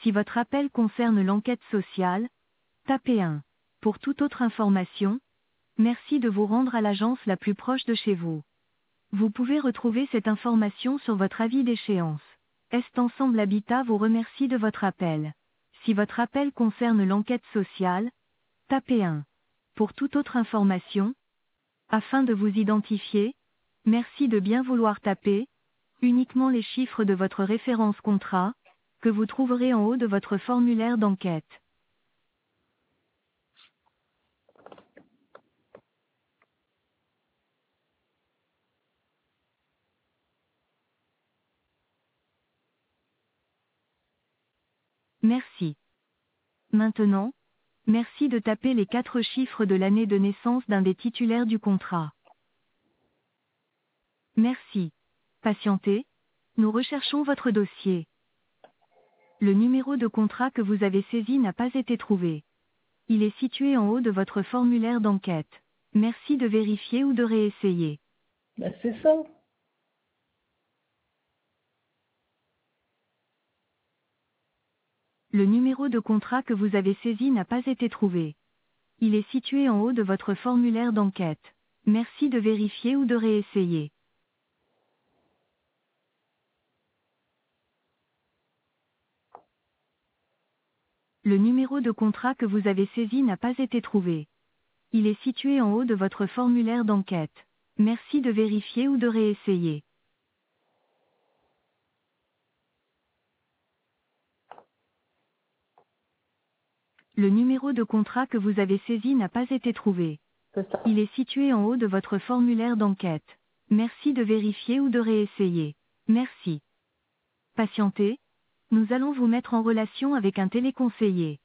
Si votre appel concerne l'enquête sociale, tapez 1. Pour toute autre information, merci de vous rendre à l'agence la plus proche de chez vous. Vous pouvez retrouver cette information sur votre avis d'échéance. Est Ensemble Habitat vous remercie de votre appel. Si votre appel concerne l'enquête sociale, tapez 1. Pour toute autre information, afin de vous identifier, merci de bien vouloir taper uniquement les chiffres de votre référence contrat, que vous trouverez en haut de votre formulaire d'enquête. Merci. Maintenant, merci de taper les 4 chiffres de l'année de naissance d'un des titulaires du contrat. Merci. Patientez, nous recherchons votre dossier. Le numéro de contrat que vous avez saisi n'a pas été trouvé. Il est situé en haut de votre formulaire d'enquête. Merci de vérifier ou de réessayer. Bah, c'est ça. Le numéro de contrat que vous avez saisi n'a pas été trouvé. Il est situé en haut de votre formulaire d'enquête. Merci de vérifier ou de réessayer. Le numéro de contrat que vous avez saisi n'a pas été trouvé. Il est situé en haut de votre formulaire d'enquête. Merci de vérifier ou de réessayer. Le numéro de contrat que vous avez saisi n'a pas été trouvé. C'est ça. Il est situé en haut de votre formulaire d'enquête. Merci de vérifier ou de réessayer. Merci. Patientez. Nous allons vous mettre en relation avec un téléconseiller.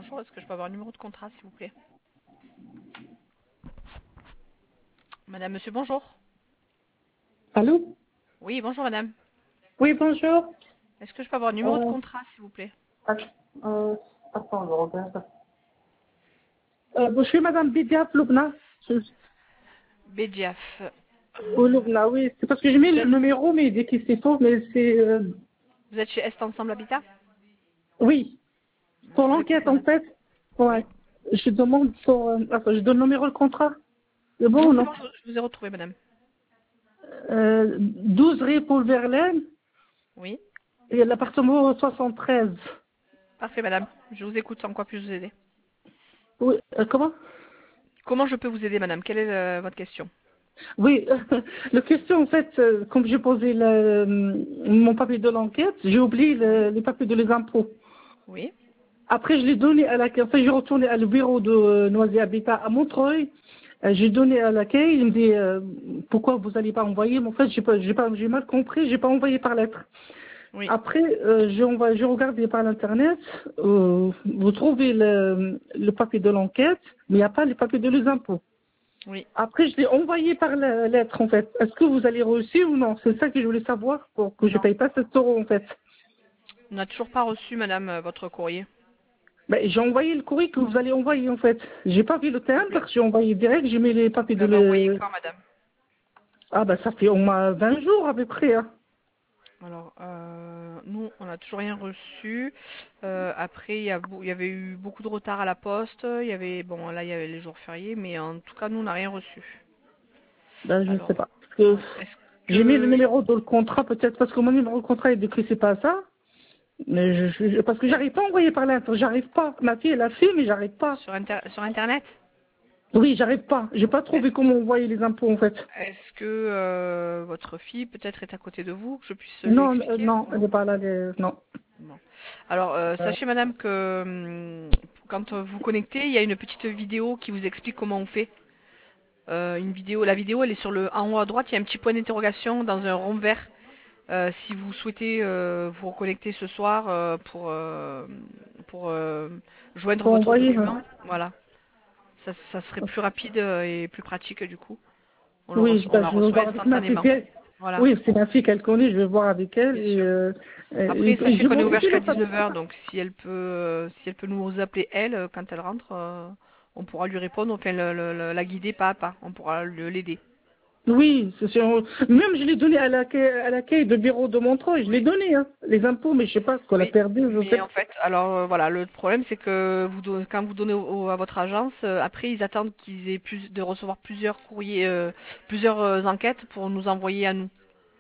bonjour, est-ce que je peux avoir le numéro de contrat, s'il vous plaît? Madame, monsieur, bonjour. Allô? Oui, bonjour madame. Oui, bonjour. Est-ce que je peux avoir le numéro de Euh, contrat, s'il vous plaît? att- attends, je regarde. Je suis Madame Bidiat Loubna. Bédiaf. Ou Loubna, oui. C'est parce que j'ai mis Vous le êtes, numéro, mais il dit qu'il s'est faux, mais c'est... vous êtes chez Est Ensemble Habitat? oui, pour Je vous écoute, l'enquête, en madame. fait. Oui. Ouais. Je demande pour... enfin, je donne le numéro de contrat. C'est bon Non, ou c'est non? bon, je vous ai retrouvé, madame. 12 rue Paul Verlaine Oui. et l'appartement 73. Parfait, madame. Je vous écoute, en quoi puis-je vous aider? Oui, comment? Comment je peux vous aider, madame? Quelle est votre question? Oui, la question, en fait, comme j'ai posé mon papier de l'enquête, j'ai oublié Oui. les papiers de les impôts. Oui. Après, je l'ai donné à l'accueil. Enfin, j'ai retourné à le bureau de Noisy Habitat à Montreuil. J'ai donné à l'accueil. Il me dit pourquoi vous n'allez pas envoyer. Mais en fait, j'ai mal compris. J'ai pas envoyé par lettre. Oui. Après, j'ai regardé par l'internet. Vous trouvez le papier de l'enquête, mais il n'y a pas les papiers de les impôts. Oui. Après, je l'ai envoyé par la lettre, en fait. Est-ce que vous allez reçu ou non? C'est ça que je voulais savoir pour que je ne Non. paye pas 7 €, en fait. On n'a toujours pas reçu, madame, votre courrier. Ben, j'ai envoyé le courrier que vous allez envoyer, en fait. J'ai pas vu le Vous timbre, j'ai envoyé direct, j'ai mis les papiers de l'avez envoyé le... quand, madame? Ah, ben, ça fait au moins 20 jours, à peu près, hein. Alors, nous, on n'a toujours rien reçu. Après, il y avait eu beaucoup de retard à la poste. Il y avait, bon, là, il y avait les jours fériés, mais en tout cas, nous, on n'a rien reçu. Ben, je ne sais Alors, pas. Parce que est-ce j'ai mis le que... numéro de le contrat, peut-être parce que mon numéro de contrat est décrit, c'est pas ça. Mais parce que j'arrive pas à envoyer par lettre, j'arrive pas. Ma fille, elle a fait, mais j'arrive pas. Sur Internet? Oui, j'arrive pas. J'ai pas Est-ce trouvé comment envoyer les impôts, en fait. est-ce que votre fille, peut-être, est à côté de vous, que je puisse lui Non, expliquer? non, elle Non? n'est pas là, non. Bon. Alors, sachez, madame, que quand vous connectez, il y a une petite vidéo qui vous explique comment on fait. Une vidéo, la vidéo, elle est en haut à droite, il y a un petit point d'interrogation dans un rond vert. Si vous souhaitez vous reconnecter ce soir pour joindre Pour votre envoyer, document, voilà. Ça serait plus rapide et plus pratique du coup. oui, On ben, la je vais reçoit voir avec ma fille. instantanément. Voilà, Oui, c'est ma fille qu'elle connaît, je vais voir avec elle. bien Et, sûr. Après, sachez j'ai qu'on est ouvert modifié jusqu'à le papier. 19 heures, donc si elle peut nous appeler elle quand elle rentre, on pourra lui répondre, enfin la guider pas à pas, on pourra l'aider. Oui, même je l'ai donné à l'accueil de bureau de Montreuil, je l'ai Oui. donné, hein, les impôts, mais je sais pas ce qu'on a Oui, perdu, je sais mais pas. en fait, alors voilà, le problème c'est que quand vous donnez à votre agence, après ils attendent qu'ils aient de recevoir plusieurs courriers, plusieurs enquêtes pour nous envoyer à nous.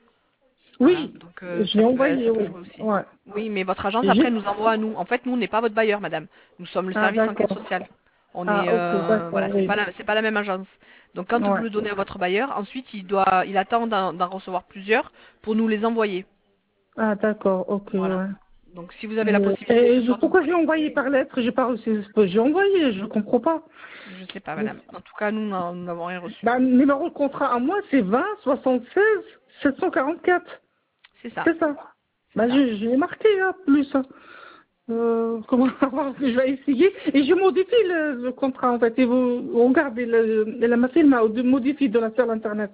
Voilà, Oui, donc je l'ai ça envoyé, peut oui. jouer aussi. Ouais. Oui, mais votre agence après J'ai- nous envoie à nous. En fait, nous on n'est pas votre bailleur, madame. Nous sommes le Ah, service enquête d'accord. sociale. On est Ah, ok, d'accord, voilà, oui. c'est pas la même agence. Donc quand vous Ouais. le donnez à votre bailleur, ensuite il attend d'en recevoir plusieurs pour nous les envoyer. Ah, d'accord, ok, Voilà. ouais. Donc si vous avez la possibilité ce soir de vous Pourquoi j'ai envoyé connecter, par lettre? J'ai pas reçu. J'ai envoyé, je comprends pas. je sais pas, madame. En tout cas, nous n'avons rien reçu. Bah, le numéro de contrat à moi, c'est 20 76 744. C'est ça, C'est ça. c'est Bah, ça. je l'ai marqué, hein, plus. Hein. Comment je vais essayer. Et je modifie le contrat, en fait. Et vous regardez, la machine m'a modifié de la sur l'internet.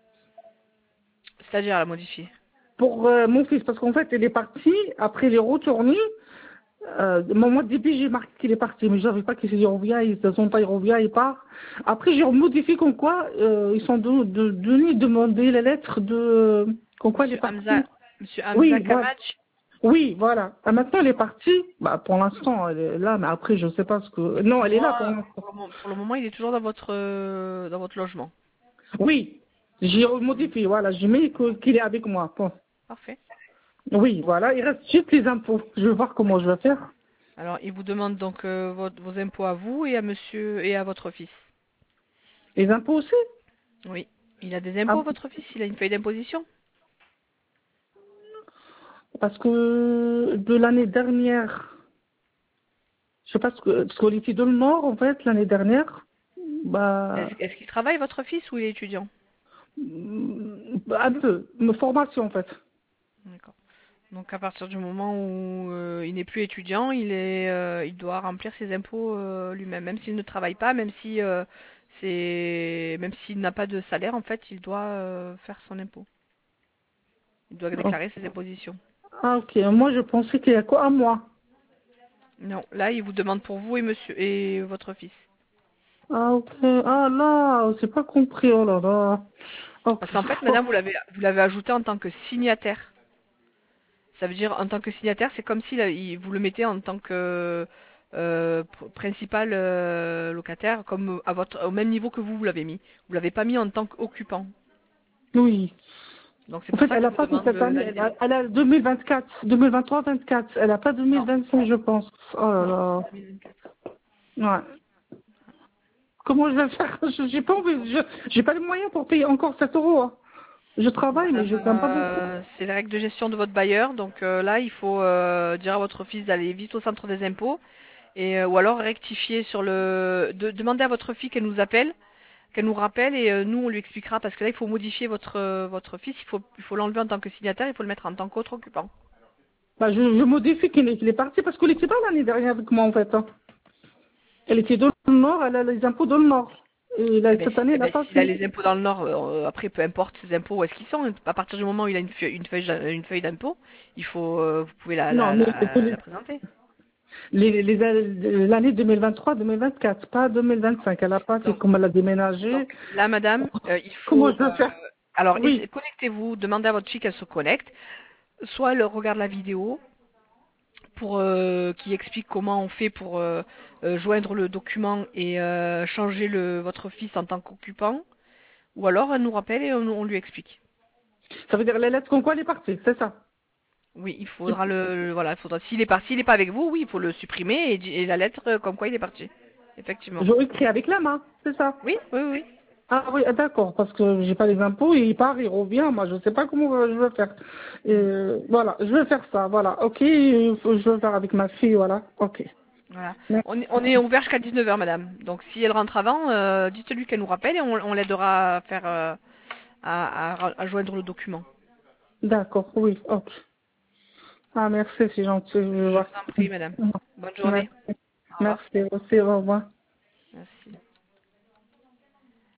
C'est-à-dire à la modifier. Pour mon fils, parce qu'en fait, il est parti, après il est retourné. Moi, au début, j'ai marqué qu'il est parti, mais je savais pas qu'il revient, de toute façon, pas il revient, il part. Après, j'ai modifié comme quoi, ils sont venus demander la lettre de, comme quoi il est Monsieur parti. Hamza Oui, voilà. Kamatch, Oui, voilà. Ah, maintenant, elle est partie. Bah, pour l'instant, elle est là, mais après, je sais pas ce que... Non, elle est là pour moi, l'instant. pour le moment, il est toujours dans votre logement. Oui, j'ai modifié, voilà, j'ai mis qu'il est avec moi. Bon. Parfait. Oui, voilà, il reste juste les impôts. Je vais voir comment je vais faire. Alors, il vous demande donc vos impôts à vous et à monsieur et à votre fils. Les impôts aussi. Oui. Il a des Ah, impôts, votre fils? Il a une feuille d'imposition? parce que de l'année dernière, je sais pas ce qu'on était dans le Nord, en fait, l'année dernière, bah, Est-ce qu'il travaille, votre fils, ou il est étudiant? un peu, une formation, en fait. D'accord. Donc à partir du moment où il n'est plus étudiant, il doit remplir ses impôts lui-même, même s'il ne travaille pas, même s'il n'a pas de salaire, en fait, il doit faire son impôt. Il doit Oh. déclarer ses impositions. Ah, ok. Moi, je pensais qu'il y a quoi à moi. Non, là, il vous demande pour vous et monsieur et votre fils. Ah, ok. Ah, là, j'ai pas compris. Oh là là. Ok. Parce qu'en fait, madame, vous l'avez ajouté en tant que signataire. Ça veut dire en tant que signataire, c'est comme si là, vous le mettez en tant que principal locataire, comme au même niveau que vous l'avez mis. Vous l'avez pas mis en tant qu'occupant. Oui. Donc c'est En pour fait, ça elle qu'il a vous pas fait demande cette année. l'année. Elle a 2024, 2023, 24. Elle a pas Non, 2025, je pense. Oh là non, là. 2024. Ouais. Comment je vais faire? J'ai pas envie. J'ai pas les moyens pour payer encore 7 euros. Hein. Je travaille, mais Madame, je gagne pas beaucoup. c'est les règles de gestion de votre bailleur. Donc là, il faut dire à votre fils d'aller vite au centre des impôts et ou alors rectifier demander à votre fille qu'elle nous rappelle et nous on lui expliquera parce que là il faut modifier votre fils, il faut l'enlever en tant que signataire, il faut le mettre en tant qu'autre occupant. Bah, je modifie qu'il est parti parce qu'elle était pas l'année dernière avec moi, en fait. Hein. Elle était dans le Nord, elle a les impôts dans le Nord. Et là, cette année, elle n'a pas S'il a pu. les impôts dans le Nord, après peu importe ses impôts où est-ce qu'ils sont, à partir du moment où il a une feuille d'impôt, vous pouvez Non, mais la présenter. l'année 2023-2024, pas 2025. Elle n'a pas fait Donc, comme elle a déménagé. donc là madame, il Comment faut je vais faire? alors Oui. connectez-vous, demandez à votre fille qu'elle se connecte, soit elle regarde la vidéo pour qui explique comment on fait pour joindre le document et changer votre fils en tant qu'occupant, ou alors elle nous rappelle et on lui explique. Ça veut dire les lettres comme quoi elle est partie, c'est ça? Oui, il faudra voilà, il faudra s'il est parti, il est pas avec vous, oui, il faut le supprimer et la lettre comme quoi il est parti. Effectivement. Je écris avec la main, c'est ça? Oui, oui, oui. Ah oui, ah, d'accord, parce que j'ai pas les impôts, il part, il revient, moi je sais pas comment je vais faire. Mm. Voilà, je vais faire ça, voilà, ok, je vais faire avec ma fille, voilà, ok. Voilà. Merci. On est ouvert jusqu'à 19 heures, madame. Donc si elle rentre avant, dites-lui qu'elle nous rappelle et on l'aidera à faire à joindre le document. D'accord, oui, ok. Ah merci, c'est gentil, je vais Je voir. vous en prie, madame. Bonne Merci, journée. Au revoir. merci aussi, au revoir. Merci.